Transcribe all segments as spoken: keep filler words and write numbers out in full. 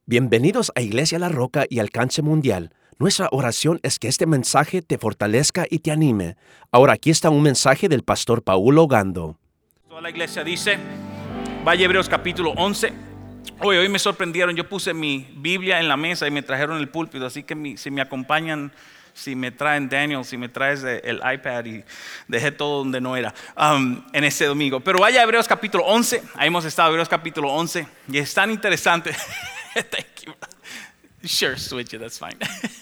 Bienvenidos a Iglesia La Roca y Alcance Mundial. Nuestra oración es que este mensaje te fortalezca y te anime. Ahora aquí está un mensaje del pastor Paulo Gando. Toda la iglesia dice, vaya Hebreos capítulo once. Hoy, hoy me sorprendieron, yo puse mi Biblia en la mesa y me trajeron el púlpito, así que mi, si me acompañan, si me traen Daniel, si me traes el iPad y dejé todo donde no era um, en este domingo. Pero vaya a Hebreos capítulo once, ahí hemos estado, Hebreos capítulo once, y es tan interesante. Thank you. Sure, switch it, that's fine.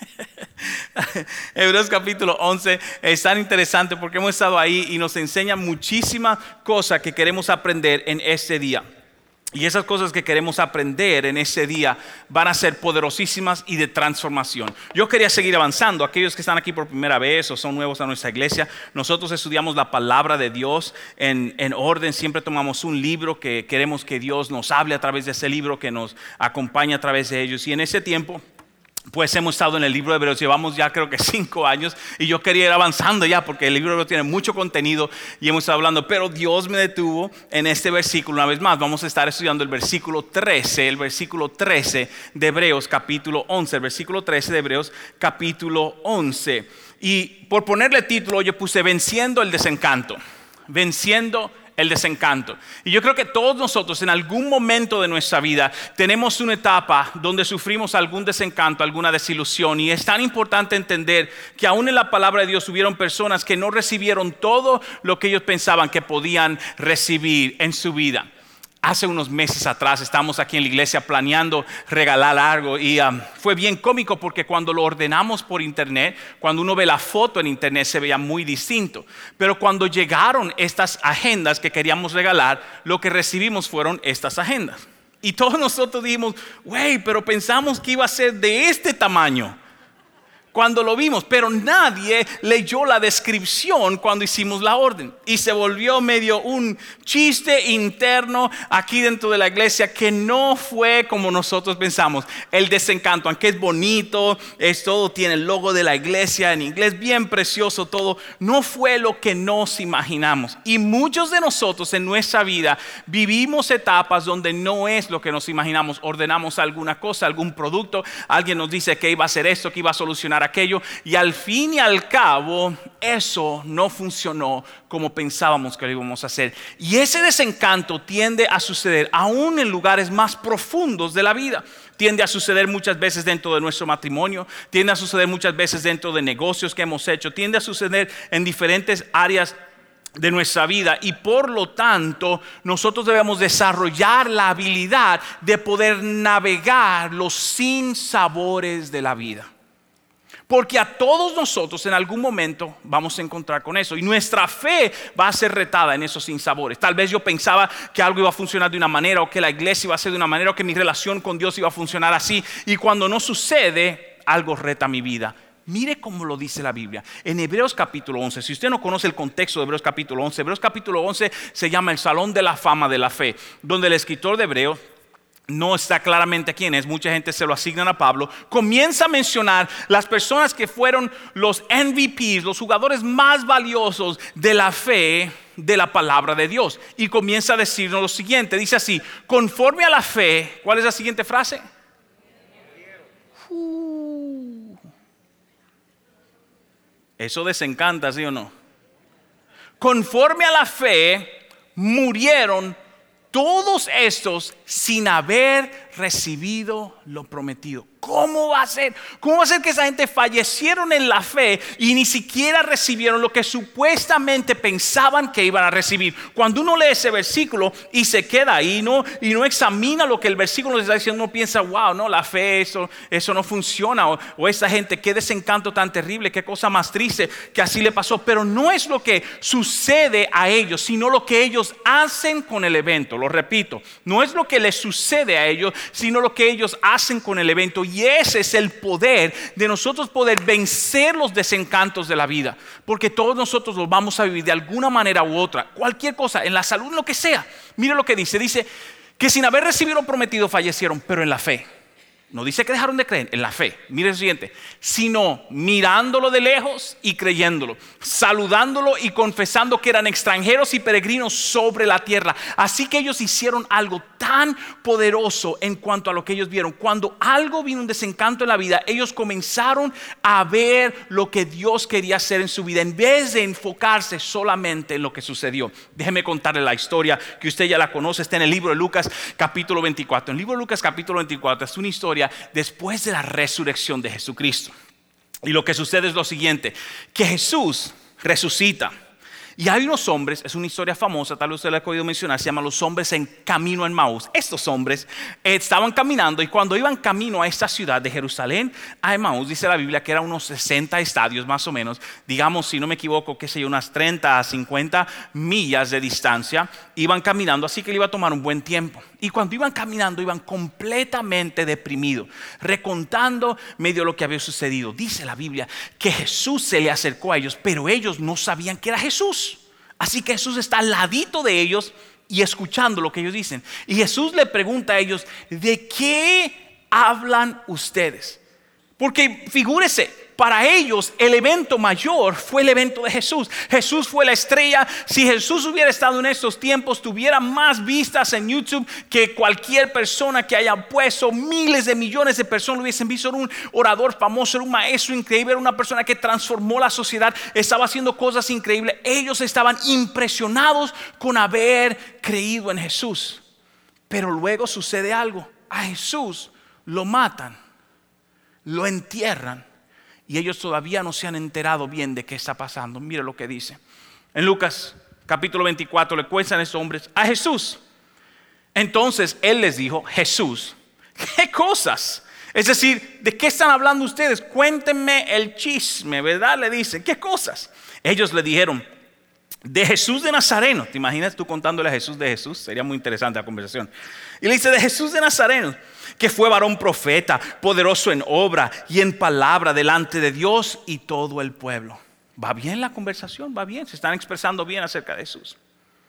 Hebreos capítulo once es tan interesante porque hemos estado ahí y nos enseña muchísimas cosas que queremos aprender en este día. Y esas cosas que queremos aprender en ese día van a ser poderosísimas y de transformación. Yo quería seguir avanzando. Aquellos que están aquí por primera vez o son nuevos a nuestra iglesia, nosotros estudiamos la palabra de Dios en, en orden. Siempre tomamos un libro que queremos que Dios nos hable a través de ese libro, que nos acompañe a través de ellos. Y en ese tiempo, pues hemos estado en el libro de Hebreos, llevamos ya creo que cinco años y yo quería ir avanzando ya porque el libro de Hebreos tiene mucho contenido y hemos estado hablando, pero Dios me detuvo en este versículo una vez más. Vamos a estar estudiando el versículo trece, el versículo trece de Hebreos capítulo once, el versículo trece de Hebreos capítulo once. Y por ponerle título yo puse venciendo el desencanto, venciendo el desencanto. Y yo creo que todos nosotros en algún momento de nuestra vida tenemos una etapa donde sufrimos algún desencanto, alguna desilusión. Y es tan importante entender que aún en la palabra de Dios hubieron personas que no recibieron todo lo que ellos pensaban que podían recibir en su vida. Hace unos meses atrás estábamos aquí en la iglesia planeando regalar algo y um, fue bien cómico porque cuando lo ordenamos por internet, cuando uno ve la foto en internet se veía muy distinto. Pero cuando llegaron estas agendas que queríamos regalar, lo que recibimos fueron estas agendas. Y todos nosotros dijimos, güey, pero pensamos que iba a ser de este tamaño cuando lo vimos, pero nadie leyó la descripción cuando hicimos la orden. Y se volvió medio un chiste interno aquí dentro de la iglesia que no fue como nosotros pensamos. El desencanto, aunque es bonito, es todo, tiene el logo de la iglesia en inglés, bien precioso todo, no fue lo que nos imaginamos. Y muchos de nosotros en nuestra vida vivimos etapas donde no es lo que nos imaginamos. Ordenamos alguna cosa, algún producto, alguien nos dice que iba a hacer esto, que iba a solucionar aquello, y al fin y al cabo eso no funcionó como pensábamos que lo íbamos a hacer. Y ese desencanto tiende a suceder aún en lugares más profundos de la vida. Tiende a suceder muchas veces dentro de nuestro matrimonio, tiende a suceder muchas veces dentro de negocios que hemos hecho, tiende a suceder en diferentes áreas de nuestra vida, y por lo tanto nosotros debemos desarrollar la habilidad de poder navegar los sinsabores de la vida. Porque a todos nosotros en algún momento vamos a encontrar con eso. Y nuestra fe va a ser retada en esos sinsabores. Tal vez yo pensaba que algo iba a funcionar de una manera, o que la iglesia iba a ser de una manera, o que mi relación con Dios iba a funcionar así. Y cuando no sucede, algo reta mi vida. Mire cómo lo dice la Biblia. En Hebreos capítulo once, si usted no conoce el contexto de Hebreos capítulo once, Hebreos capítulo once se llama el Salón de la Fama de la Fe, donde el escritor de Hebreos, no está claramente quién es, mucha gente se lo asignan a Pablo, comienza a mencionar las personas que fueron los M V Ps, los jugadores más valiosos de la fe de la palabra de Dios. Y comienza a decirnos lo siguiente, dice así, conforme a la fe, ¿cuál es la siguiente frase? Uh, eso desencanta, ¿sí o no? Conforme a la fe, murieron todos estos sin haber recibido lo prometido. ¿Cómo va a ser? ¿Cómo va a ser que esa gente fallecieron en la fe y ni siquiera recibieron lo que supuestamente pensaban que iban a recibir? Cuando uno lee ese versículo y se queda ahí, ¿no? Y no examina lo que el versículo nos está diciendo, uno piensa, wow, no, la fe, eso, eso no funciona. O, o esa gente, qué desencanto tan terrible, qué cosa más triste que así le pasó. Pero no es lo que sucede a ellos, sino lo que ellos hacen con el evento. Lo repito, no es lo que les sucede a ellos, sino lo que ellos hacen con el evento. Y ese es el poder de nosotros poder vencer los desencantos de la vida. Porque todos nosotros los vamos a vivir de alguna manera u otra. Cualquier cosa, en la salud, lo que sea. Mire lo que dice. Dice que sin haber recibido lo prometido fallecieron, pero en la fe. No dice que dejaron de creer en la fe. Mire lo siguiente. Sino mirándolo de lejos y creyéndolo, saludándolo y confesando que eran extranjeros y peregrinos sobre la tierra. Así que ellos hicieron algo tan poderoso en cuanto a lo que ellos vieron. Cuando algo vino un desencanto en la vida, ellos comenzaron a ver lo que Dios quería hacer en su vida, en vez de enfocarse solamente en lo que sucedió. Déjeme contarle la historia que usted ya la conoce. Está en el libro de Lucas capítulo veinticuatro. En el libro de Lucas capítulo veinticuatro es una historia después de la resurrección de Jesucristo. Y lo que sucede es lo siguiente, que Jesús resucita. Y hay unos hombres, es una historia famosa, tal vez usted la ha podido mencionar, se llama los hombres en camino a Emaús. Estos hombres eh, estaban caminando y cuando iban camino a esta ciudad de Jerusalén a Emaús, dice la Biblia que eran unos sesenta estadios más o menos, digamos, si no me equivoco, qué sé yo, unas treinta a cincuenta millas de distancia, iban caminando, así que le iba a tomar un buen tiempo. Y cuando iban caminando, iban completamente deprimidos, recontando medio lo que había sucedido. Dice la Biblia que Jesús se le acercó a ellos, pero ellos no sabían que era Jesús. Así que Jesús está al ladito de ellos y escuchando lo que ellos dicen. Y Jesús le pregunta a ellos, ¿de qué hablan ustedes? Porque figúrese, para ellos el evento mayor fue el evento de Jesús. Jesús fue la estrella. Si Jesús hubiera estado en estos tiempos, tuviera más vistas en YouTube que cualquier persona que haya puesto. Miles de millones de personas lo hubiesen visto. Era un orador famoso, era un maestro increíble, era una persona que transformó la sociedad, estaba haciendo cosas increíbles. Ellos estaban impresionados con haber creído en Jesús. Pero luego sucede algo. A Jesús lo matan, lo entierran. Y ellos todavía no se han enterado bien de qué está pasando. Mira lo que dice. En Lucas capítulo veinticuatro le cuentan a estos hombres a Jesús. Entonces él les dijo, Jesús, ¿qué cosas? Es decir, ¿de qué están hablando ustedes? Cuéntenme el chisme, ¿verdad? Le dicen, ¿qué cosas? Ellos le dijeron, de Jesús de Nazareno. ¿Te imaginas tú contándole a Jesús de Jesús? Sería muy interesante la conversación. Y le dice, de Jesús de Nazareno, que fue varón profeta, poderoso en obra y en palabra delante de Dios y todo el pueblo. Va bien la conversación, va bien, se están expresando bien acerca de Jesús.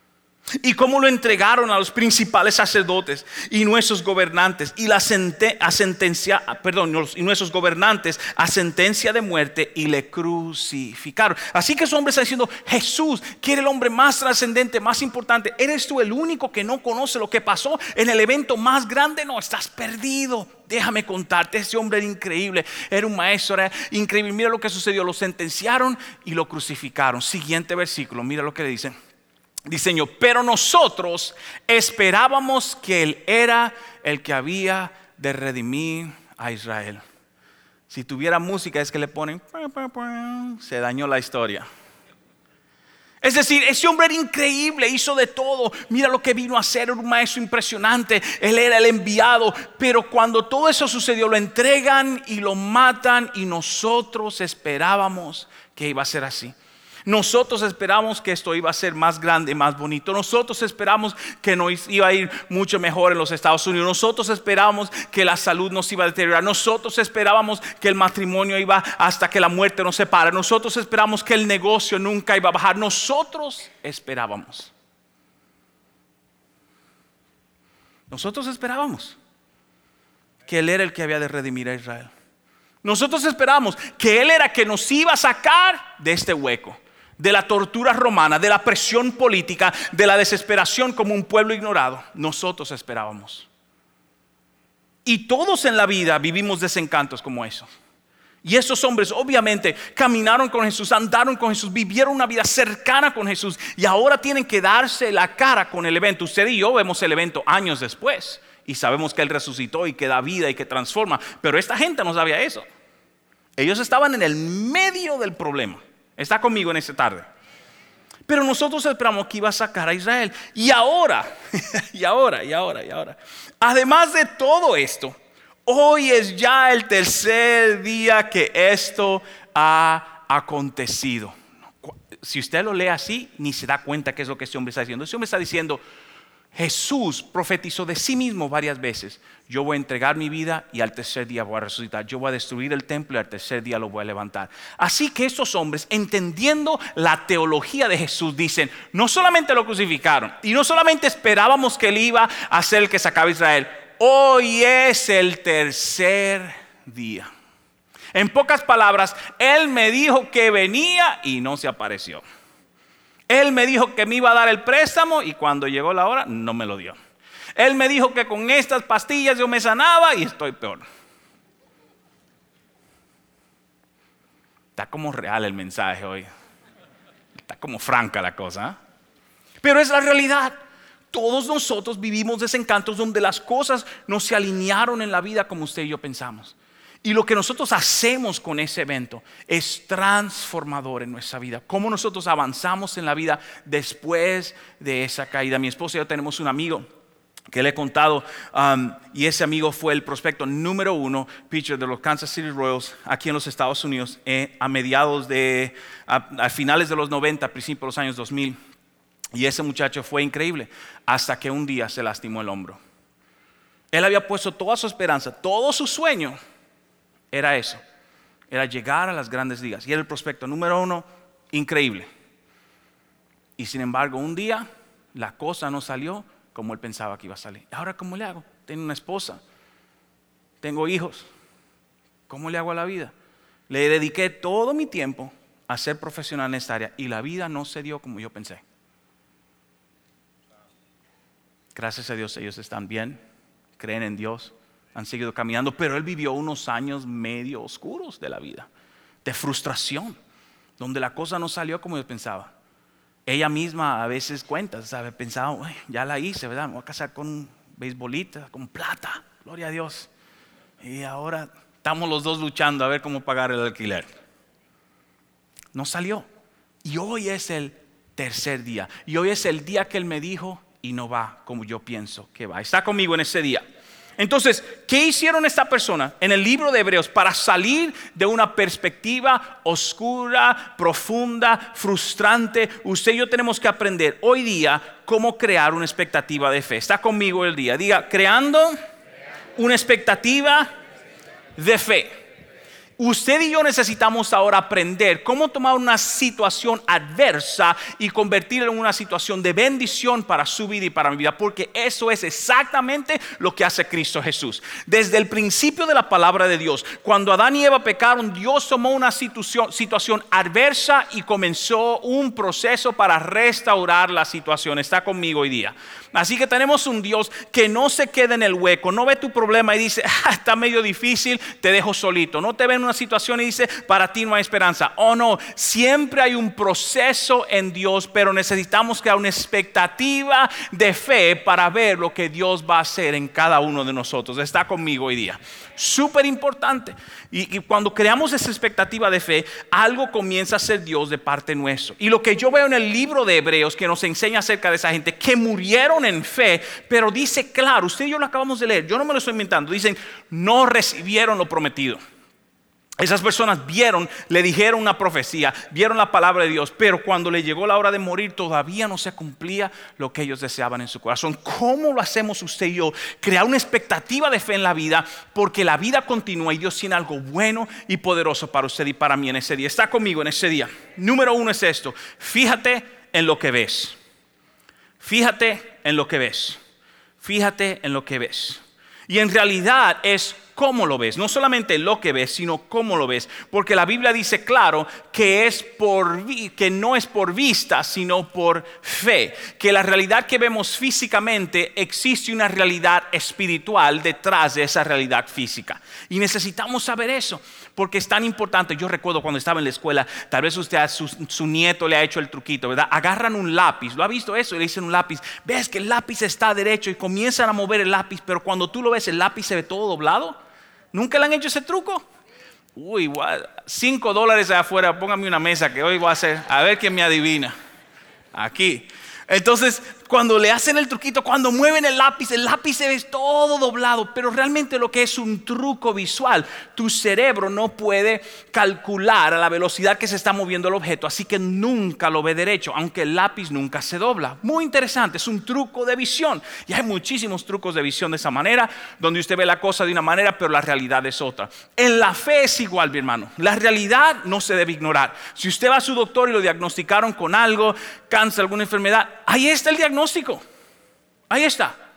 Y cómo lo entregaron a los principales sacerdotes y nuestros gobernantes y la sente, a sentencia, perdón, y nuestros gobernantes a sentencia de muerte y le crucificaron. Así que ese hombre está diciendo, Jesús, que era el hombre más trascendente, más importante, ¿eres tú el único que no conoce lo que pasó en el evento más grande? No, estás perdido. Déjame contarte, ese hombre era increíble, era un maestro, era increíble. Mira lo que sucedió, lo sentenciaron y lo crucificaron. Siguiente versículo, mira lo que le dicen. Dice yo, pero nosotros esperábamos que Él era el que había de redimir a Israel. Si tuviera música es que le ponen, se dañó la historia. Es decir, ese hombre era increíble, hizo de todo. Mira lo que vino a hacer, era un maestro impresionante. Él era el enviado. Pero cuando todo eso sucedió, lo entregan y lo matan. Y nosotros esperábamos que iba a ser así. Nosotros esperamos que esto iba a ser más grande, más bonito. Nosotros esperamos que nos iba a ir mucho mejor en los Estados Unidos. Nosotros esperábamos que la salud nos iba a deteriorar. Nosotros esperábamos que el matrimonio iba hasta que la muerte nos separe. Nosotros esperábamos que el negocio nunca iba a bajar. Nosotros esperábamos. Nosotros esperábamos que Él era el que había de redimir a Israel. Nosotros esperábamos que Él era que nos iba a sacar de este hueco, de la tortura romana, de la presión política, de la desesperación como un pueblo ignorado. Nosotros esperábamos. Y todos en la vida vivimos desencantos como esos. Y esos hombres obviamente caminaron con Jesús, andaron con Jesús, vivieron una vida cercana con Jesús y ahora tienen que darse la cara con el evento. Usted y yo vemos el evento años después y sabemos que Él resucitó y que da vida y que transforma. Pero esta gente no sabía eso. Ellos estaban en el medio del problema. Está conmigo en esta tarde. Pero nosotros esperamos que iba a sacar a Israel. Y ahora, y ahora, y ahora, y ahora. Además de todo esto, hoy es ya el tercer día que esto ha acontecido. Si usted lo lee así, ni se da cuenta qué es lo que este hombre está diciendo. Este hombre está diciendo, Jesús profetizó de sí mismo varias veces. Yo voy a entregar mi vida y al tercer día voy a resucitar. Yo voy a destruir el templo y al tercer día lo voy a levantar. Así que estos hombres, entendiendo la teología de Jesús, dicen, no solamente lo crucificaron y no solamente esperábamos que Él iba a ser el que sacaba a Israel. hoy es el tercer día. En pocas palabras, Él me dijo que venía y no se apareció. Él me dijo que me iba a dar el préstamo y cuando llegó la hora no me lo dio. Él me dijo que con estas pastillas yo me sanaba y estoy peor. Está como real el mensaje hoy. Está como franca la cosa, ¿eh? Pero es la realidad. Todos nosotros vivimos desencantos donde las cosas no se alinearon en la vida como usted y yo pensamos. Y lo que nosotros hacemos con ese evento es transformador en nuestra vida. Cómo nosotros avanzamos en la vida después de esa caída. Mi esposa y yo tenemos un amigo que le he contado, um, y ese amigo fue el prospecto número uno pitcher de los Kansas City Royals aquí en los Estados Unidos eh, a mediados de, a, a finales de los noventa, principios de los años dos mil. Y ese muchacho fue increíble hasta que un día se lastimó el hombro. Él había puesto toda su esperanza, todo su sueño era eso, era llegar a las grandes ligas. Y era el prospecto número uno, increíble. Y sin embargo, un día la cosa no salió como él pensaba que iba a salir. ¿Ahora cómo le hago? Tengo una esposa, tengo hijos. ¿Cómo le hago a la vida? Le dediqué todo mi tiempo a ser profesional en esta área y la vida no se dio como yo pensé. Gracias a Dios ellos están bien, creen en Dios, han seguido caminando, pero él vivió unos años medio oscuros de la vida, de frustración, donde la cosa no salió como yo pensaba. Ella misma a veces cuenta, ¿sabe? Pensaba, ya la hice, ¿verdad? Me voy a casar con un beisbolista, con plata, gloria a Dios. Y ahora estamos los dos luchando a ver cómo pagar el alquiler. No salió. Y hoy es el tercer día. Y hoy es el día que él me dijo y no va como yo pienso que va. Está conmigo en ese día. Entonces, ¿qué hicieron esta persona en el libro de Hebreos para salir de una perspectiva oscura, profunda, frustrante? Usted y yo tenemos que aprender hoy día cómo crear una expectativa de fe. Está conmigo el día. Diga, creando una expectativa de fe. Usted y yo necesitamos ahora aprender cómo tomar una situación adversa y convertirla en una situación de bendición para su vida y para mi vida, porque eso es exactamente lo que hace Cristo Jesús. Desde el principio de la palabra de Dios, cuando Adán y Eva pecaron, Dios tomó una situación, situación adversa y comenzó un proceso para restaurar la situación. Está conmigo hoy día. Así que tenemos un Dios que no se queda en el hueco, no ve tu problema y dice, ah, está medio difícil, te dejo solito. No te ve en una situación y dice, para ti no hay esperanza. Oh no, siempre hay un proceso en Dios, pero necesitamos crear una expectativa de fe para ver lo que Dios va a hacer en cada uno de nosotros. Está conmigo hoy día. Súper importante. Y, y cuando creamos esa expectativa de fe, algo comienza a ser Dios de parte nuestra. Y lo que yo veo en el libro de Hebreos, que nos enseña acerca de esa gente que murieron en fe, pero dice claro, usted y yo lo acabamos de leer, yo no me lo estoy inventando, dicen, no recibieron lo prometido. Esas personas vieron, le dijeron una profecía, vieron la palabra de Dios, pero cuando le llegó la hora de morir todavía no se cumplía lo que ellos deseaban en su corazón. ¿Cómo lo hacemos usted y yo? Crear una expectativa de fe en la vida, porque la vida continúa y Dios tiene algo bueno y poderoso para usted y para mí en ese día. Está conmigo en ese día. Número uno es esto: fíjate en lo que ves. Fíjate en lo que ves. Fíjate en lo que ves. Y en realidad es cómo lo ves, no solamente lo que ves, sino cómo lo ves, porque la Biblia dice claro que es por que no es por vista, sino por fe, que la realidad que vemos físicamente existe una realidad espiritual detrás de esa realidad física, y necesitamos saber eso, porque es tan importante. Yo recuerdo cuando estaba en la escuela, tal vez usted a su, su nieto le ha hecho el truquito, ¿verdad? Agarran un lápiz, ¿lo ha visto eso? Y le dicen un lápiz, ves que el lápiz está derecho y comienzan a mover el lápiz, pero cuando tú lo ves, el lápiz se ve todo doblado. ¿Nunca le han hecho ese truco? Uy, cinco dólares allá afuera, póngame una mesa que hoy voy a hacer, a ver quién me adivina. Aquí. Entonces, cuando le hacen el truquito, cuando mueven el lápiz, el lápiz se ve todo doblado, pero realmente lo que es un truco visual, tu cerebro no puede calcular a la velocidad que se está moviendo el objeto, así que nunca lo ve derecho, aunque el lápiz nunca se dobla. Muy interesante, es un truco de visión, y hay muchísimos trucos de visión de esa manera, donde usted ve la cosa de una manera, pero la realidad es otra. En la fe es igual, mi hermano, la realidad no se debe ignorar. Si usted va a su doctor y lo diagnosticaron con algo, cáncer, alguna enfermedad, ahí está el diagnóstico, ahí está.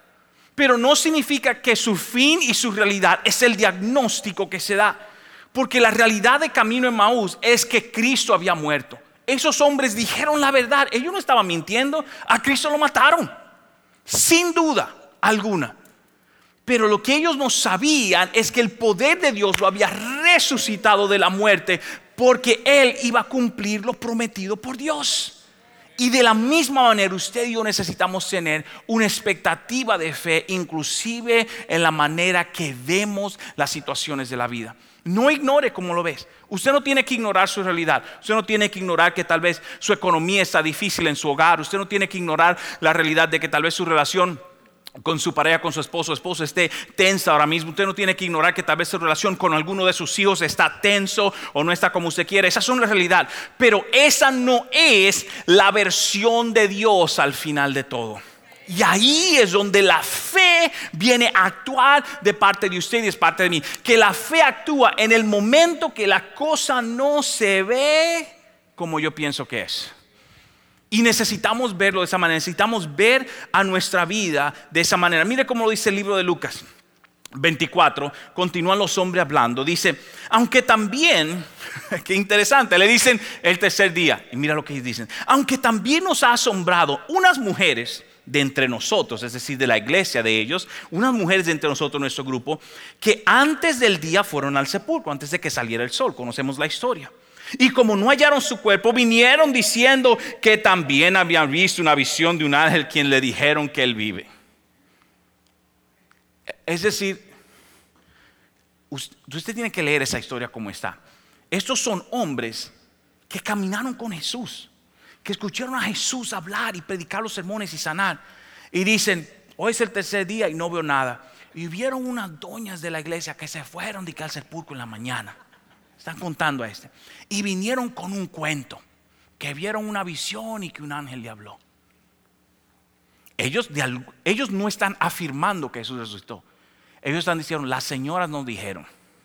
Pero no significa que su fin y su realidad es el diagnóstico que se da. Porque la realidad de Camino de Emaús es que Cristo había muerto. Esos hombres dijeron la verdad. Ellos no estaban mintiendo. A Cristo lo mataron, sin duda alguna. Pero lo que ellos no sabían es que el poder de Dios lo había resucitado de la muerte, porque Él iba a cumplir lo prometido por Dios. Y de la misma manera usted y yo necesitamos tener una expectativa de fe, inclusive en la manera que vemos las situaciones de la vida. No ignore cómo lo ves. Usted no tiene que ignorar su realidad. Usted no tiene que ignorar que tal vez su economía está difícil en su hogar. Usted no tiene que ignorar la realidad de que tal vez su relación con su pareja, con su esposo o esposa esté tensa ahora mismo. Usted no tiene que ignorar que tal vez su relación con alguno de sus hijos está tenso o no está como usted quiere. Esa es una realidad, pero esa no es la versión de Dios al final de todo. Y ahí es donde la fe viene a actuar de parte de usted y es parte de mí. Que la fe actúa en el momento que la cosa no se ve como yo pienso que es. Y necesitamos verlo de esa manera, necesitamos ver a nuestra vida de esa manera. Mire cómo lo dice el libro de Lucas veinticuatro, continúan los hombres hablando. Dice, aunque también, qué interesante, le dicen el tercer día. Y mira lo que dicen, aunque también nos ha asombrado unas mujeres de entre nosotros, es decir, de la iglesia de ellos, unas mujeres de entre nosotros, nuestro grupo, que antes del día fueron al sepulcro, antes de que saliera el sol. Conocemos la historia. Y como no hallaron su cuerpo, vinieron diciendo que también habían visto una visión de un ángel quien le dijeron que él vive. Es decir, usted tiene que leer esa historia como está. Estos son hombres que caminaron con Jesús, que escucharon a Jesús hablar y predicar los sermones y sanar. Y dicen, hoy es el tercer día y no veo nada. Y vieron unas doñas de la iglesia que se fueron de al sepulcro en la mañana. Están contando a este. Y vinieron con un cuento, que vieron una visión y que un ángel le habló. Ellos, de, ellos no están afirmando que Jesús resucitó. Ellos están diciendo, las señoras nos dijeron.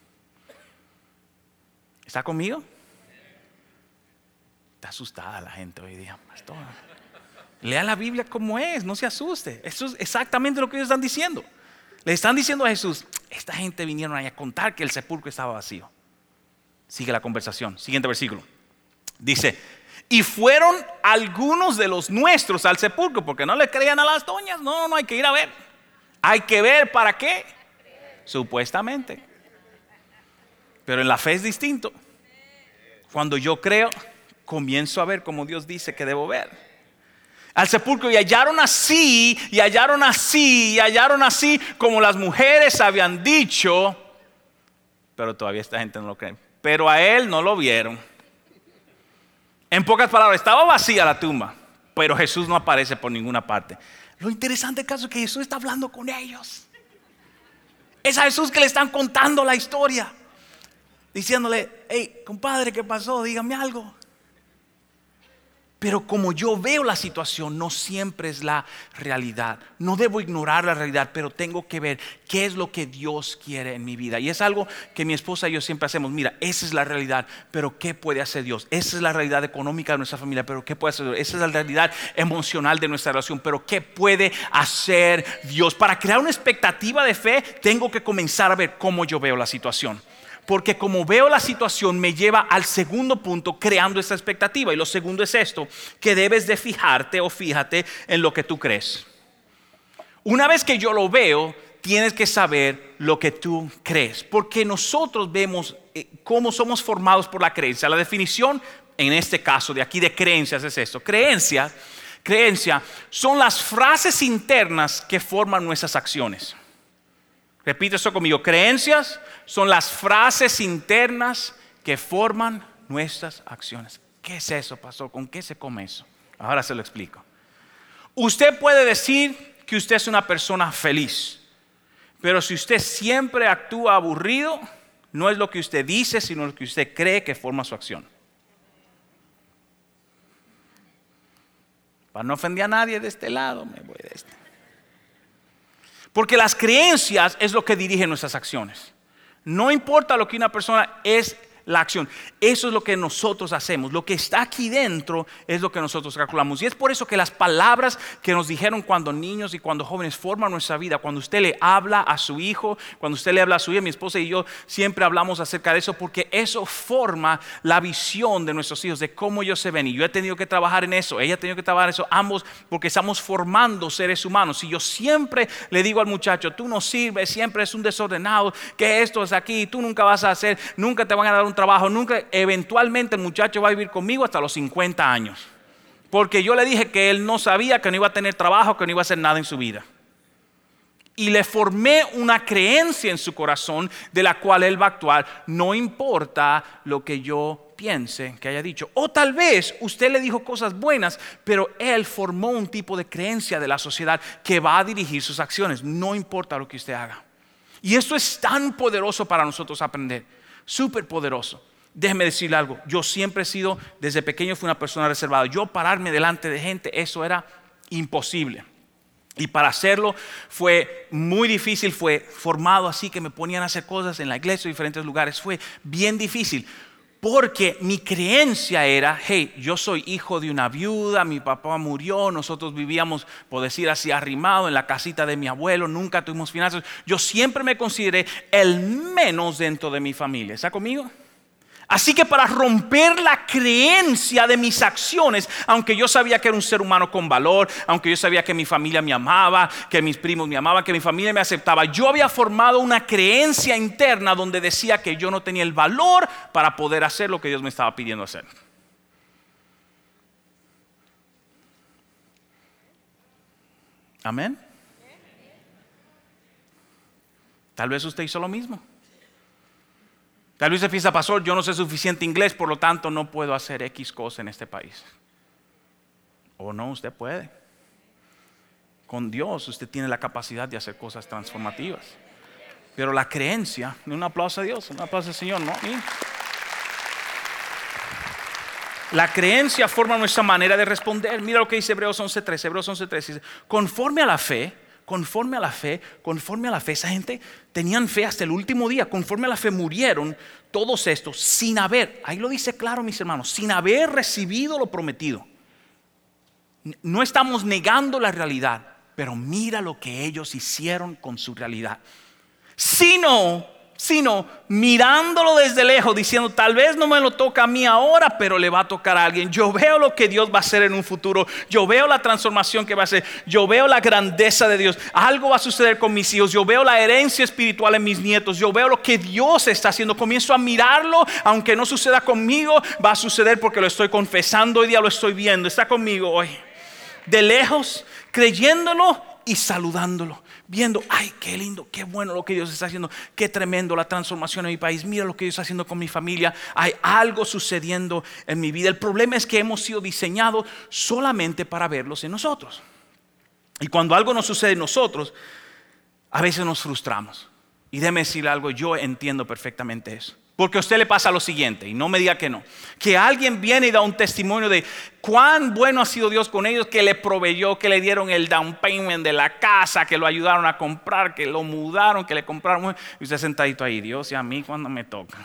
¿Está conmigo? Está asustada la gente hoy día, pastor. Lea la Biblia como es, no se asuste. Eso es exactamente lo que ellos están diciendo. Le están diciendo a Jesús, esta gente vinieron ahí a contar que el sepulcro estaba vacío. Sigue la conversación, siguiente versículo. Dice, y fueron algunos de los nuestros al sepulcro, porque no le creían a las doñas. No, no, no, hay que ir a ver. Hay que ver, ¿para qué? Supuestamente. Pero en la fe es distinto. Cuando yo creo, comienzo a ver como Dios dice que debo ver. Al sepulcro y hallaron así, y hallaron así, y hallaron así, como las mujeres habían dicho. Pero todavía esta gente no lo cree. Pero a él no lo vieron. En pocas palabras, estaba vacía la tumba, pero Jesús no aparece por ninguna parte. Lo interesante del caso es que Jesús está hablando con ellos. Es a Jesús que le están contando la historia, diciéndole, hey, compadre, ¿qué pasó? Dígame algo. Pero como yo veo la situación, no siempre es la realidad. No debo ignorar la realidad, pero tengo que ver qué es lo que Dios quiere en mi vida. Y es algo que mi esposa y yo siempre hacemos. Mira, esa es la realidad, pero ¿qué puede hacer Dios? Esa es la realidad económica de nuestra familia, pero ¿qué puede hacer Dios? Esa es la realidad emocional de nuestra relación, pero ¿qué puede hacer Dios? Para crear una expectativa de fe, tengo que comenzar a ver cómo yo veo la situación. Porque como veo la situación me lleva al segundo punto, creando esta expectativa. Y lo segundo es esto, que debes de fijarte o fíjate en lo que tú crees. Una vez que yo lo veo, tienes que saber lo que tú crees. Porque nosotros vemos cómo somos formados por la creencia. La definición, en este caso de aquí de creencias es esto. Creencia, creencia son las frases internas que forman nuestras acciones. Repite eso conmigo. Creencias son las frases internas que forman nuestras acciones. ¿Qué es eso, pastor? ¿Con qué se come eso? Ahora se lo explico. Usted puede decir que usted es una persona feliz, pero si usted siempre actúa aburrido, no es lo que usted dice, sino lo que usted cree que forma su acción. Para no ofender a nadie de este lado, me voy de este. Porque las creencias es lo que dirige nuestras acciones. No importa lo que una persona es la acción. Eso es lo que nosotros hacemos. Lo que está aquí dentro es lo que nosotros calculamos. Y es por eso que las palabras que nos dijeron cuando niños y cuando jóvenes forman nuestra vida, cuando usted le habla a su hijo, cuando usted le habla a su hija, mi esposa y yo siempre hablamos acerca de eso, porque eso forma la visión de nuestros hijos, de cómo ellos se ven. Y yo he tenido que trabajar en eso, ella ha tenido que trabajar en eso, ambos, porque estamos formando seres humanos. Si yo siempre le digo al muchacho, tú no sirves, siempre es un desordenado, que esto es aquí, tú nunca vas a hacer, nunca te van a dar un trabajo, nunca, eventualmente el muchacho va a vivir conmigo hasta los cincuenta años, porque yo le dije que él no sabía, que no iba a tener trabajo, que no iba a hacer nada en su vida, y le formé una creencia en su corazón de la cual él va a actuar, no importa lo que yo piense que haya dicho. O tal vez usted le dijo cosas buenas, pero él formó un tipo de creencia de la sociedad que va a dirigir sus acciones, no importa lo que usted haga. Y esto es tan poderoso para nosotros aprender, súper poderoso. Déjeme decirle algo, yo siempre he sido, desde pequeño fui una persona reservada. Yo pararme delante de gente, eso era imposible. Y para hacerlo fue muy difícil, fue formado así que me ponían a hacer cosas en la iglesia, en diferentes lugares. Fue bien difícil. Porque mi creencia era, hey, yo soy hijo de una viuda, mi papá murió, nosotros vivíamos, por decir así, arrimado en la casita de mi abuelo, nunca tuvimos finanzas. Yo siempre me consideré el menos dentro de mi familia. ¿Está conmigo? Así que para romper la creencia de mis acciones, aunque yo sabía que era un ser humano con valor, aunque yo sabía que mi familia me amaba, que mis primos me amaban, que mi familia me aceptaba, yo había formado una creencia interna donde decía que yo no tenía el valor para poder hacer lo que Dios me estaba pidiendo hacer. Amén. Tal vez usted hizo lo mismo. Tal vez usted piensa, pastor, yo no sé suficiente inglés, por lo tanto no puedo hacer X cosa en este país. O no, usted puede. Con Dios usted tiene la capacidad de hacer cosas transformativas. Pero la creencia, un aplauso a Dios, un aplauso al Señor, ¿no? ¿Sí? La creencia forma nuestra manera de responder. Mira lo que dice Hebreos once tres. Hebreos once tres dice, conforme a la fe, conforme a la fe, conforme a la fe, esa gente tenían fe hasta el último día, conforme a la fe murieron todos estos sin haber, ahí lo dice claro mis hermanos, sin haber recibido lo prometido. No estamos negando la realidad, pero mira lo que ellos hicieron con su realidad. Sino, sino mirándolo desde lejos, diciendo, tal vez no me lo toca a mí ahora, pero le va a tocar a alguien. Yo veo lo que Dios va a hacer en un futuro. Yo veo la transformación que va a hacer. Yo veo la grandeza de Dios. Algo va a suceder con mis hijos. Yo veo la herencia espiritual en mis nietos. Yo veo lo que Dios está haciendo. Comienzo a mirarlo, aunque no suceda conmigo, va a suceder porque lo estoy confesando hoy día, lo estoy viendo. Está conmigo hoy. De lejos, creyéndolo y saludándolo. Viendo, ay, qué lindo, qué bueno lo que Dios está haciendo, qué tremendo la transformación en mi país, mira lo que Dios está haciendo con mi familia, hay algo sucediendo en mi vida. El problema es que hemos sido diseñados solamente para verlos en nosotros. Y cuando algo nos sucede en nosotros, a veces nos frustramos. Y déjeme decirle algo, yo entiendo perfectamente eso. Porque a usted le pasa lo siguiente, y no me diga que no, que alguien viene y da un testimonio de cuán bueno ha sido Dios con ellos, que le proveyó, que le dieron el down payment de la casa, que lo ayudaron a comprar, que lo mudaron, que le compraron. Y usted sentadito ahí, Dios, y a mí cuando me toca.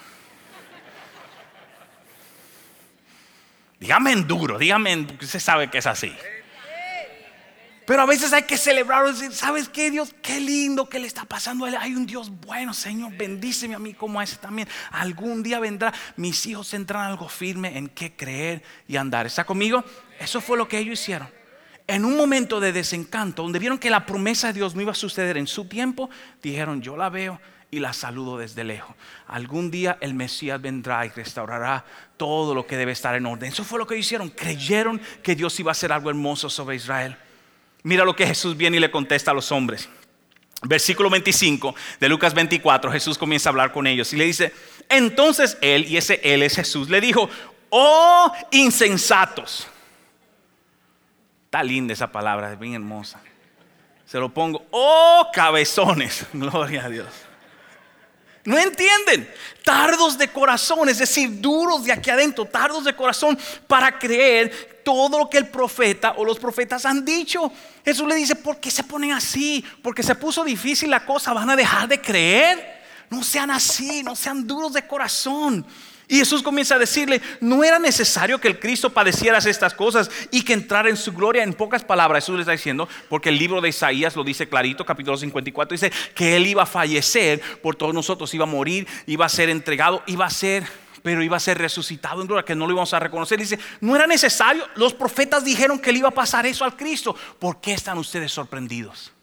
Dígame en duro, dígame en, usted sabe que es así. Pero a veces hay que celebrar y decir, ¿sabes qué, Dios? Qué lindo que le está pasando a él. Hay un Dios bueno, Señor, bendíceme a mí como a ese también. Algún día vendrá, mis hijos tendrán algo firme en qué creer y andar. ¿Está conmigo? Eso fue lo que ellos hicieron. En un momento de desencanto, donde vieron que la promesa de Dios no iba a suceder en su tiempo, dijeron, yo la veo y la saludo desde lejos. Algún día el Mesías vendrá y restaurará todo lo que debe estar en orden. Eso fue lo que hicieron. Creyeron que Dios iba a hacer algo hermoso sobre Israel. Mira lo que Jesús viene y le contesta a los hombres. Versículo veinticinco de Lucas veinticuatro, Jesús comienza a hablar con ellos y le dice, entonces él, y ese él es Jesús, le dijo, oh insensatos. Está linda esa palabra, es bien hermosa. Se lo pongo, oh cabezones, gloria a Dios. No entienden, tardos de corazón, es decir, duros de aquí adentro, tardos de corazón para creer todo lo que el profeta o los profetas han dicho. Jesús le dice, ¿por qué se ponen así? Porque se puso difícil la cosa, ¿van a dejar de creer? No sean así, no sean duros de corazón. Y Jesús comienza a decirle, no era necesario que el Cristo padeciera estas cosas y que entrara en su gloria. En pocas palabras, Jesús le está diciendo, porque el libro de Isaías lo dice clarito, capítulo cincuenta y cuatro, dice que Él iba a fallecer por todos nosotros, iba a morir, iba a ser entregado, iba a ser, pero iba a ser resucitado en gloria, que no lo íbamos a reconocer. Dice, no era necesario, los profetas dijeron que le iba a pasar eso al Cristo. ¿Por qué están ustedes sorprendidos?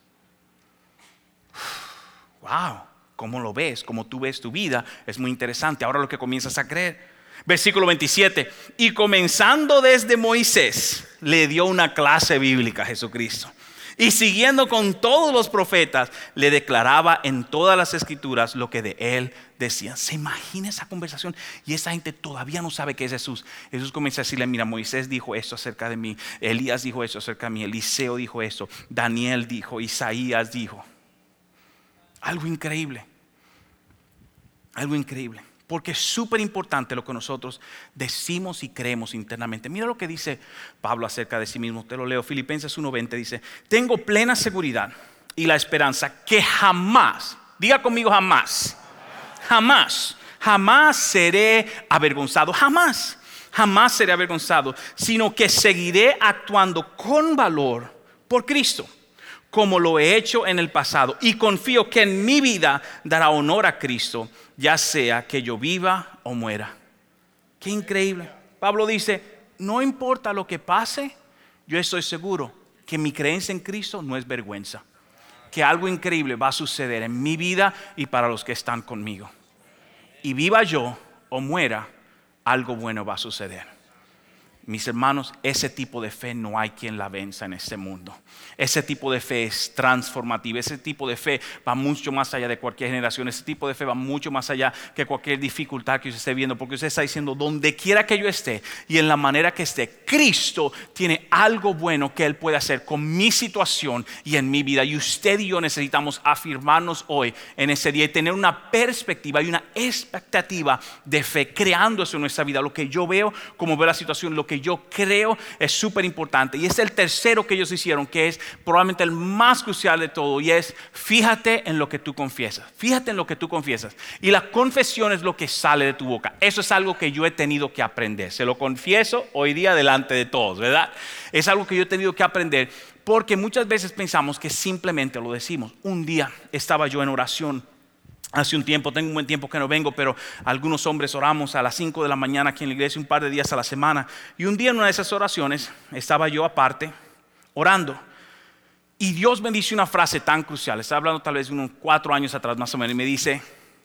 Wow. ¿Cómo lo ves? ¿Cómo tú ves tu vida? Es muy interesante. Ahora lo que comienzas a creer. Versículo veintisiete. Y comenzando desde Moisés, le dio una clase bíblica a Jesucristo. Y siguiendo con todos los profetas, le declaraba en todas las escrituras lo que de él decían. ¿Se imagina esa conversación? Y esa gente todavía no sabe qué es Jesús. Jesús comienza a decirle, mira, Moisés dijo esto acerca de mí. Elías dijo esto acerca de mí. Eliseo dijo esto. Daniel dijo. Isaías dijo. Algo increíble, algo increíble, porque es súper importante lo que nosotros decimos y creemos internamente. Mira lo que dice Pablo acerca de sí mismo, te lo leo, Filipenses uno veinte dice, tengo plena seguridad y la esperanza que jamás, diga conmigo jamás, jamás, jamás seré avergonzado, jamás, jamás seré avergonzado, sino que seguiré actuando con valor por Cristo, como lo he hecho en el pasado, y confío que en mi vida dará honor a Cristo, ya sea que yo viva o muera. Qué increíble. Pablo dice, no importa lo que pase, yo estoy seguro que mi creencia en Cristo no es vergüenza, que algo increíble va a suceder en mi vida y para los que están conmigo. Y viva yo o muera, algo bueno va a suceder. Mis hermanos, ese tipo de fe no hay quien la venza en este mundo. Ese tipo de fe es transformativa. Ese tipo de fe va mucho más allá de cualquier generación. Ese tipo de fe va mucho más allá que cualquier dificultad que usted esté viendo. Porque usted está diciendo, donde quiera que yo esté y en la manera que esté, Cristo tiene algo bueno que Él puede hacer con mi situación y en mi vida. Y usted y yo necesitamos afirmarnos hoy en ese día y tener una perspectiva y una expectativa de fe, creando eso en nuestra vida. Lo que yo veo, como veo la situación, lo que yo creo es súper importante. Y es el tercero que ellos hicieron, que es probablemente el más crucial de todo, y es fíjate en lo que tú confiesas. Fíjate en lo que tú confiesas. Y la confesión es lo que sale de tu boca. Eso es algo que yo he tenido que aprender. Se lo confieso hoy día delante de todos, ¿verdad? Es algo que yo he tenido que aprender, porque muchas veces pensamos que simplemente lo decimos. Un día estaba yo en oración. Hace un tiempo, tengo un buen tiempo que no vengo, pero algunos hombres oramos a las cinco de la mañana aquí en la iglesia un par de días a la semana. Y un día en una de esas oraciones estaba yo aparte orando. Y Dios me dice una frase tan crucial. Estaba hablando tal vez de unos cuatro años atrás más o menos. Y me dice,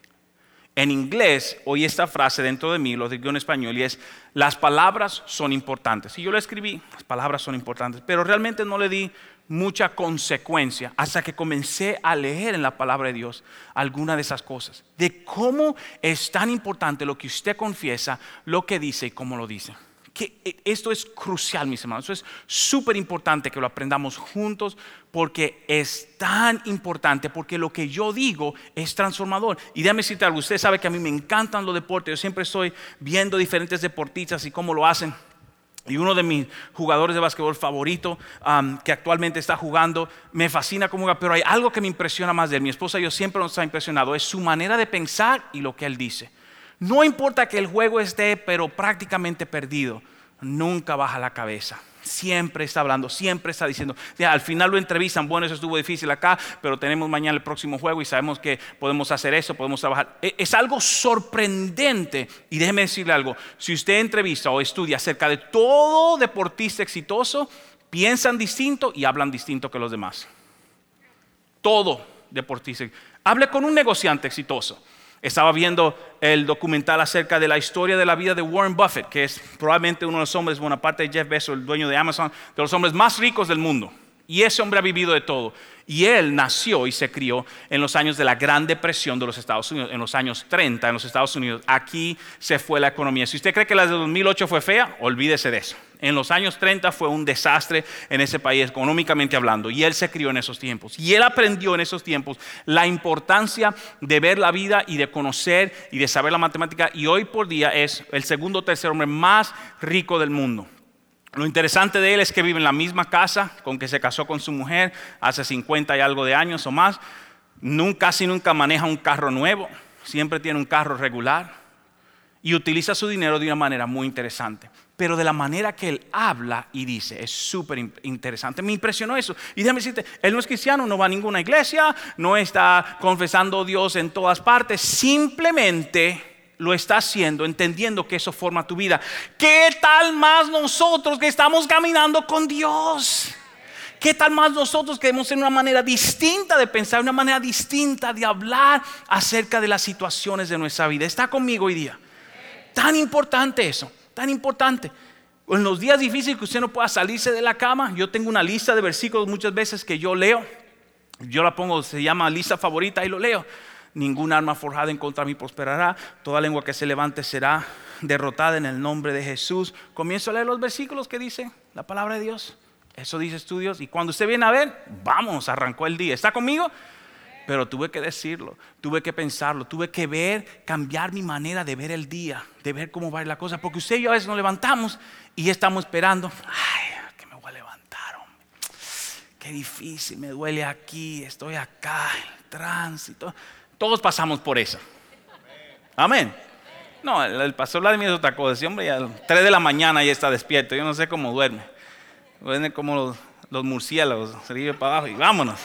en inglés, oí esta frase dentro de mí, lo digo en español, y es, las palabras son importantes. Y yo lo escribí, las palabras son importantes, pero realmente no le di mucha consecuencia hasta que comencé a leer en la palabra de Dios alguna de esas cosas, de cómo es tan importante lo que usted confiesa, lo que dice y cómo lo dice. Que esto es crucial, mis hermanos. Esto es súper importante que lo aprendamos juntos, porque es tan importante, porque lo que yo digo es transformador. Y déjame decirte algo, usted sabe que a mí me encantan los deportes. Yo siempre estoy viendo diferentes deportistas y cómo lo hacen. Y uno de mis jugadores de básquetbol favorito, um, que actualmente está jugando, me fascina cómo juega, pero hay algo que me impresiona más de él. Mi esposa y yo siempre nos ha impresionado, es su manera de pensar y lo que él dice. No importa que el juego esté pero prácticamente perdido, nunca baja la cabeza. Siempre está hablando, siempre está diciendo, ya, al final lo entrevistan, bueno, eso estuvo difícil acá, pero tenemos mañana el próximo juego y sabemos que podemos hacer eso, podemos trabajar. Es algo sorprendente. Y déjeme decirle algo, si usted entrevista o estudia acerca de todo deportista exitoso, piensan distinto y hablan distinto que los demás. Todo deportista. Hable con un negociante exitoso. Estaba viendo el documental acerca de la historia de la vida de Warren Buffett, que es probablemente uno de los hombres, bueno, aparte de Jeff Bezos, el dueño de Amazon, de los hombres más ricos del mundo. Y ese hombre ha vivido de todo. Y él nació y se crió en los años de la Gran Depresión de los Estados Unidos, en los años treinta en los Estados Unidos. Aquí se fue la economía. Si usted cree que la de dos mil ocho fue fea, olvídese de eso. En los años treinta fue un desastre en ese país, económicamente hablando. Y él se crió en esos tiempos. Y él aprendió en esos tiempos la importancia de ver la vida y de conocer y de saber la matemática. Y hoy por día es el segundo o tercer hombre más rico del mundo. Lo interesante de él es que vive en la misma casa con que se casó con su mujer hace cincuenta y algo de años o más. Nunca, casi nunca maneja un carro nuevo, siempre tiene un carro regular. y utiliza su dinero de una manera muy interesante. Pero de la manera que él habla y dice, es súper interesante. Me impresionó eso. Y déjame decirte, él no es cristiano, no va a ninguna iglesia, no está confesando a Dios en todas partes. Simplemente lo está haciendo, entendiendo que eso forma tu vida. ¿Qué tal más nosotros que estamos caminando con Dios? ¿Qué tal más nosotros que debemos tener una manera distinta de pensar, una manera distinta de hablar acerca de las situaciones de nuestra vida? ¿Está conmigo hoy día? Tan importante eso. Tan importante. En los días difíciles que usted no pueda salirse de la cama, yo tengo una lista de versículos muchas veces que yo leo. Yo la pongo, se llama lista favorita y lo leo. Ningún arma forjada en contra de mí prosperará. Toda lengua que se levante será derrotada en el nombre de Jesús. Comienzo a leer los versículos que dice la palabra de Dios. Eso dice estudios. Y cuando usted viene a ver, vamos, arrancó el día. ¿Está conmigo? Pero tuve que decirlo, tuve que pensarlo, tuve que ver, cambiar mi manera de ver el día, de ver cómo va a ir la cosa. Porque usted y yo a veces nos levantamos y estamos esperando. Ay, que me voy a levantar, hombre. Qué difícil, me duele aquí, estoy acá, el tránsito. Todos pasamos por eso. Amén. No, el, el pastor Vladimir es otra cosa. Ese hombre ya a las tres de la mañana ya está despierto. Yo no sé cómo duerme. Duerme como los, los murciélagos, se vive para abajo y vámonos.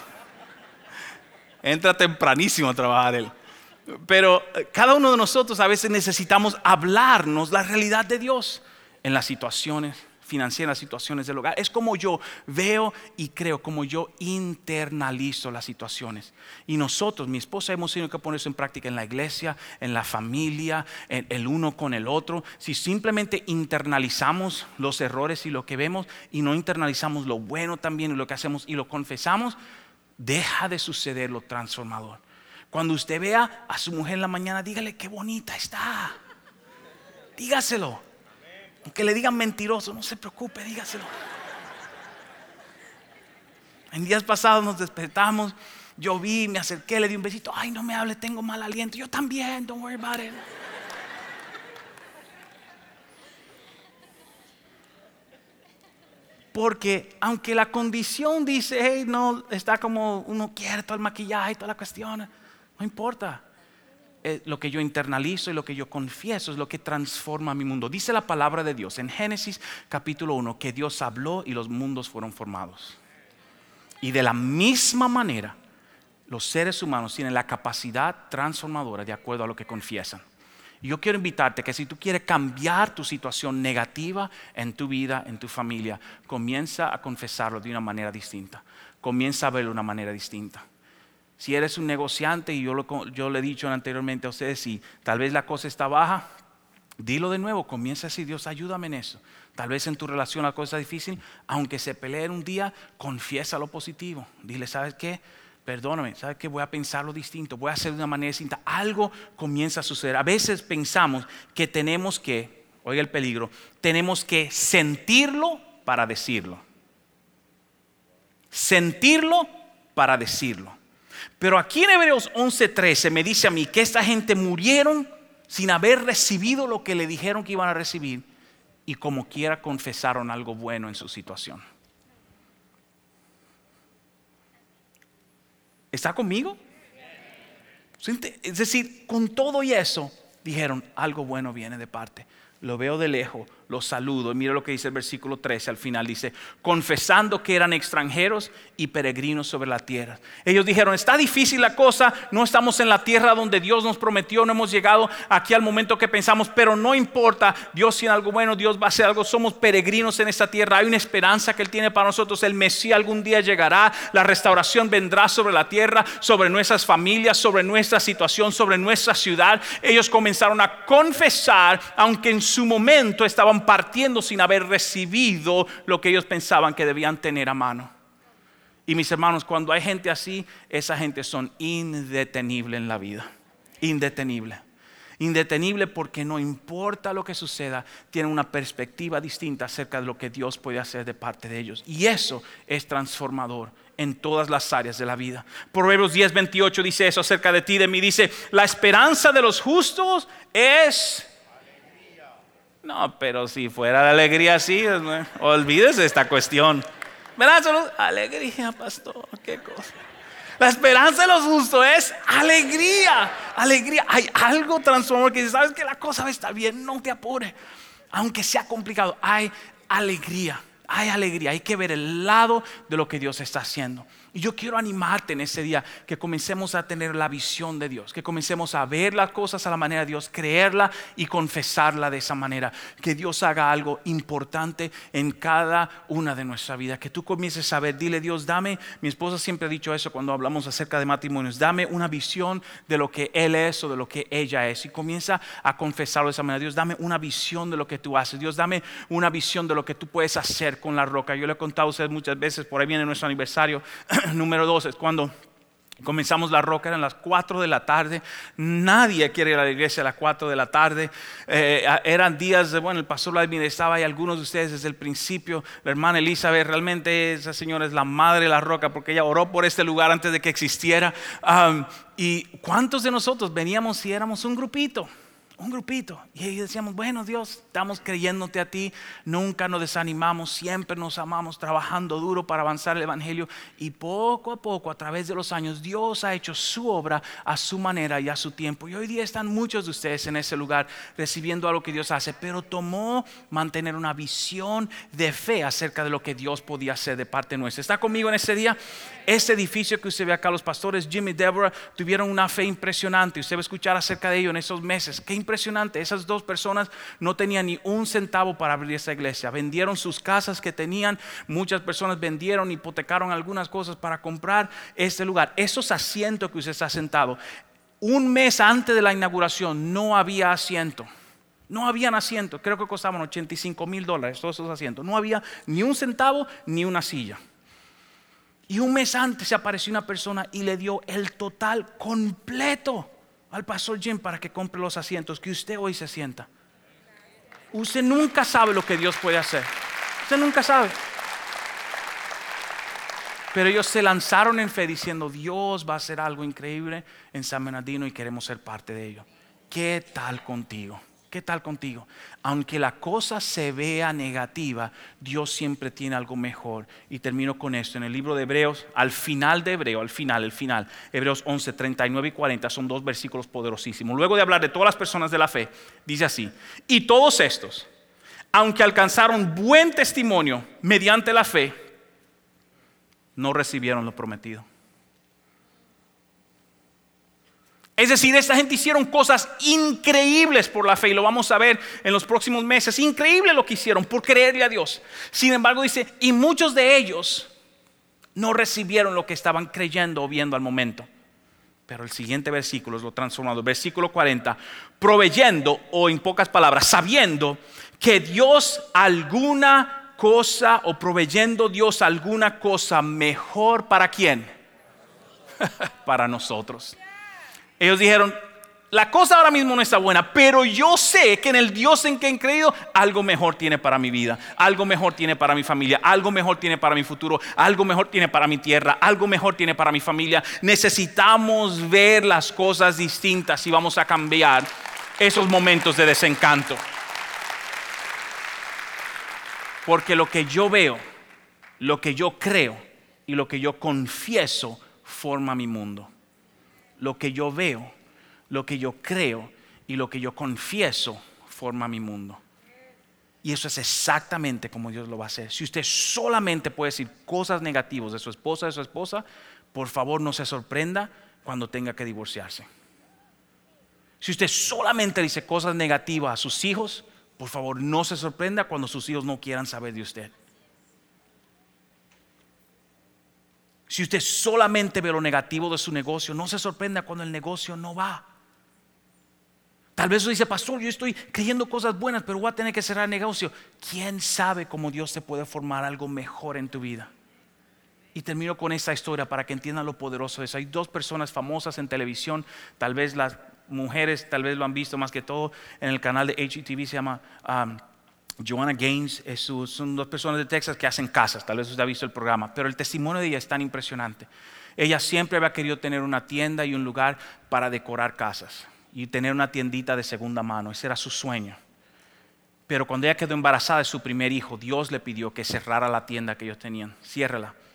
Entra tempranísimo a trabajar él. Pero cada uno de nosotros a veces necesitamos hablarnos la realidad de Dios en las situaciones financieras, en las situaciones del hogar. Es como yo veo y creo, como yo internalizo las situaciones. Y nosotros, mi esposa, hemos tenido que poner eso en práctica en la iglesia, en la familia, en el uno con el otro. Si simplemente internalizamos los errores y lo que vemos y no internalizamos lo bueno también y lo que hacemos y lo confesamos, deja de suceder lo transformador. Cuando usted vea a su mujer en la mañana, dígale qué bonita está. Dígaselo. Aunque le digan mentiroso, no se preocupe, dígaselo. En días pasados nos despertamos, yo vi, me acerqué, le di un besito. Ay, no me hable, tengo mal aliento. Yo también, don't worry about it. Porque aunque la condición dice, hey, no, está como uno quiere todo el maquillaje y toda la cuestión, no importa. Eh, lo que yo internalizo y lo que yo confieso es lo que transforma mi mundo. Dice la palabra de Dios en Génesis capítulo uno que Dios habló y los mundos fueron formados. Y de la misma manera, los seres humanos tienen la capacidad transformadora de acuerdo a lo que confiesan. Y yo quiero invitarte que si tú quieres cambiar tu situación negativa en tu vida, en tu familia, comienza a confesarlo de una manera distinta. Comienza a verlo de una manera distinta. Si eres un negociante, y yo, lo, yo le he dicho anteriormente a ustedes, si tal vez la cosa está baja, dilo de nuevo, comienza a decir, Dios, ayúdame en eso. Tal vez en tu relación la cosa es difícil, aunque se peleen un día, confiesa lo positivo. Dile, ¿sabes qué? Perdóname, ¿sabes qué? Voy a pensarlo distinto, voy a hacer de una manera distinta. Algo comienza a suceder. A veces pensamos que tenemos que, oiga el peligro, tenemos que sentirlo para decirlo. Sentirlo para decirlo. Pero aquí en Hebreos once trece me dice a mí que esta gente murieron sin haber recibido lo que le dijeron que iban a recibir y como quiera confesaron algo bueno en su situación. ¿Está conmigo? Es decir, con todo y eso, dijeron, algo bueno viene de parte. Lo veo de lejos, lo saludo. Y mira lo que dice el versículo trece al final. Dice, confesando que eran extranjeros y peregrinos sobre la tierra. Ellos dijeron, está difícil la cosa. No estamos en la tierra donde Dios nos prometió. No hemos llegado aquí al momento que pensamos. Pero no importa, Dios tiene algo bueno. Dios va a hacer algo. Somos peregrinos en esta tierra. Hay una esperanza que Él tiene para nosotros. El Mesías algún día llegará. La restauración vendrá sobre la tierra, sobre nuestras familias, sobre nuestra situación, sobre nuestra ciudad. Ellos comenzaron a confesar, aunque en su momento estaban partiendo sin haber recibido lo que ellos pensaban que debían tener a mano. Y mis hermanos, cuando hay gente así, esa gente son indetenibles en la vida. Indetenible. Indetenible porque no importa lo que suceda, tienen una perspectiva distinta acerca de lo que Dios puede hacer de parte de ellos. Y eso es transformador en todas las áreas de la vida. Proverbios diez veintiocho dice eso acerca de ti, de mí. Dice, la esperanza de los justos es... No, pero si fuera de alegría así, ¿no? Olvídese esta cuestión. ¿Verdad? Solo alegría, pastor, qué cosa. La esperanza de los justos es alegría, alegría. Hay algo transformador que dice, sabes que la cosa va a estar bien, no te apures. Aunque sea complicado, hay alegría, hay alegría. Hay que ver el lado de lo que Dios está haciendo. Y yo quiero animarte en ese día que comencemos a tener la visión de Dios, que comencemos a ver las cosas a la manera de Dios, creerla y confesarla de esa manera. Que Dios haga algo importante en cada una de nuestras vidas. Que tú comiences a ver, dile Dios, dame, mi esposa siempre ha dicho eso cuando hablamos acerca de matrimonios, dame una visión de lo que Él es o de lo que ella es. Y comienza a confesarlo de esa manera. Dios, dame una visión de lo que tú haces. Dios, dame una visión de lo que tú puedes hacer con la roca. Yo le he contado a ustedes muchas veces, por ahí viene nuestro aniversario. Número dos es cuando comenzamos la roca, eran las cuatro de la tarde. Nadie quiere ir a la iglesia a las cuatro de la tarde. Eh, eran días, de, bueno, el pastor Vladimir estaba ahí, algunos de ustedes desde el principio. La hermana Elizabeth, realmente esa señora es la madre de la roca porque ella oró por este lugar antes de que existiera. Um, y ¿cuántos de nosotros veníamos y éramos un grupito? Un grupito, y ahí decíamos, bueno Dios, estamos creyéndote a ti, nunca nos desanimamos, siempre nos amamos, trabajando duro para avanzar el evangelio. Y poco a poco, a través de los años, Dios ha hecho su obra a su manera y a su tiempo. Y hoy día están muchos de ustedes en ese lugar recibiendo algo que Dios hace, pero tomó mantener una visión de fe acerca de lo que Dios podía hacer de parte nuestra. ¿Está conmigo en ese día? Ese edificio que usted ve acá, los pastores Jim y Deborah tuvieron una fe impresionante. Usted va a escuchar acerca de ello en esos meses. Qué impresionante. Esas dos personas no tenían ni un centavo para abrir esa iglesia. Vendieron sus casas que tenían. Muchas personas vendieron, hipotecaron algunas cosas para comprar este lugar. Esos asientos que usted está sentado, un mes antes de la inauguración no había asiento. No habían asientos. Creo que costaban ochenta y cinco mil dólares todos esos asientos. No había ni un centavo ni una silla. Y un mes antes se apareció una persona y le dio el total completo al pastor Jim para que compre los asientos que usted hoy se sienta. Usted nunca sabe lo que Dios puede hacer. Usted nunca sabe. Pero ellos se lanzaron en fe diciendo, Dios va a hacer algo increíble en San Bernardino y queremos ser parte de ello. ¿Qué tal contigo? ¿Qué tal contigo? Aunque la cosa se vea negativa, Dios siempre tiene algo mejor. Y termino con esto. En el libro de Hebreos, al final de Hebreo, al final, el final, Hebreos once, treinta y nueve y cuarenta, son dos versículos poderosísimos. Luego de hablar de todas las personas de la fe, dice así: y todos estos, aunque alcanzaron buen testimonio mediante la fe, no recibieron lo prometido. Es decir, esta gente hicieron cosas increíbles por la fe y lo vamos a ver en los próximos meses. Increíble lo que hicieron por creerle a Dios. Sin embargo dice, y muchos de ellos no recibieron lo que estaban creyendo o viendo al momento. Pero el siguiente versículo es lo transformado. Versículo cuarenta, proveyendo, o en pocas palabras, sabiendo que Dios alguna cosa, o proveyendo Dios alguna cosa mejor, ¿para quién? Para nosotros. Ellos dijeron, la cosa ahora mismo no está buena, pero yo sé que en el Dios en que he creído, algo mejor tiene para mi vida, algo mejor tiene para mi familia, algo mejor tiene para mi futuro, algo mejor tiene para mi tierra, algo mejor tiene para mi familia. Necesitamos ver las cosas distintas si vamos a cambiar esos momentos de desencanto. Porque lo que yo veo, lo que yo creo y lo que yo confieso forma mi mundo. Lo que yo veo, lo que yo creo y lo que yo confieso forma mi mundo. Y eso es exactamente como Dios lo va a hacer. Si usted solamente puede decir cosas negativas de su esposa, de su esposa, por favor no se sorprenda cuando tenga que divorciarse. Si usted solamente dice cosas negativas a sus hijos, por favor no se sorprenda cuando sus hijos no quieran saber de usted. Si usted solamente ve lo negativo de su negocio, no se sorprenda cuando el negocio no va. Tal vez usted dice, pastor, yo estoy creyendo cosas buenas, pero voy a tener que cerrar el negocio. ¿Quién sabe cómo Dios te puede formar algo mejor en tu vida? Y termino con esta historia para que entiendan lo poderoso de eso. Hay dos personas famosas en televisión, tal vez las mujeres tal vez lo han visto más que todo en el canal de H G T V, se llama um, Joanna Gaines. Es su, son dos personas de Texas que hacen casas. Tal vez usted ha visto el programa, pero el testimonio de ella es tan impresionante. Ella siempre había querido tener una tienda y un lugar para decorar casas y tener una tiendita de segunda mano. Ese era su sueño. Pero cuando ella quedó embarazada de su primer hijo, Dios le pidió que cerrara la tienda que ellos tenían. Ciérrala.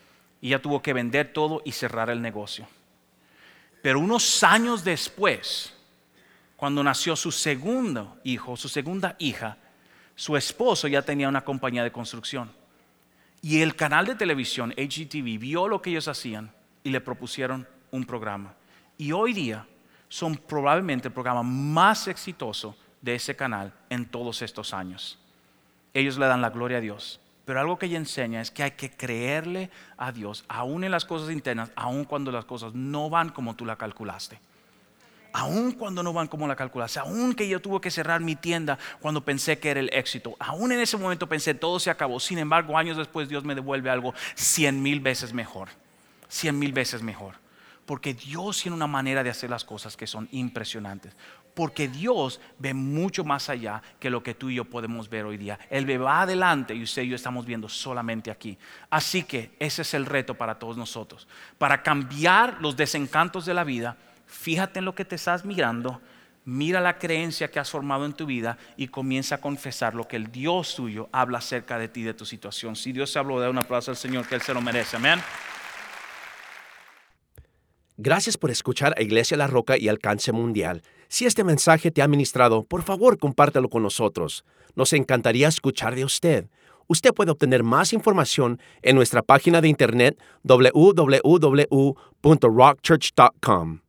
y ella tuvo que vender todo y cerrar el negocio. Pero unos años después, cuando nació su segundo hijo, su segunda hija, su esposo ya tenía una compañía de construcción. Y el canal de televisión H G T V vio lo que ellos hacían y le propusieron un programa. Y hoy día son probablemente el programa más exitoso de ese canal en todos estos años. Ellos le dan la gloria a Dios. Pero algo que ella enseña es que hay que creerle a Dios, aún en las cosas internas, aún cuando las cosas no van como tú la calculaste. Aún cuando no van como la calculaste, aún que yo tuve que cerrar mi tienda cuando pensé que era el éxito, aún en ese momento pensé todo se acabó. Sin embargo, años después Dios me devuelve algo cien mil veces mejor, cien mil veces mejor. Porque Dios tiene una manera de hacer las cosas que son impresionantes. Porque Dios ve mucho más allá que lo que tú y yo podemos ver hoy día. Él ve va adelante y usted y yo estamos viendo solamente aquí. Así que ese es el reto para todos nosotros. Para cambiar los desencantos de la vida, fíjate en lo que te estás mirando, mira la creencia que has formado en tu vida y comienza a confesar lo que el Dios tuyo habla acerca de ti, de tu situación. Si Dios se habló, da un aplauso al Señor, que Él se lo merece. Amén. Gracias por escuchar a Iglesia La Roca y Alcance Mundial. Si este mensaje te ha ministrado, por favor, compártelo con nosotros. Nos encantaría escuchar de usted. Usted puede obtener más información en nuestra página de internet doble u doble u doble u punto rock church punto com.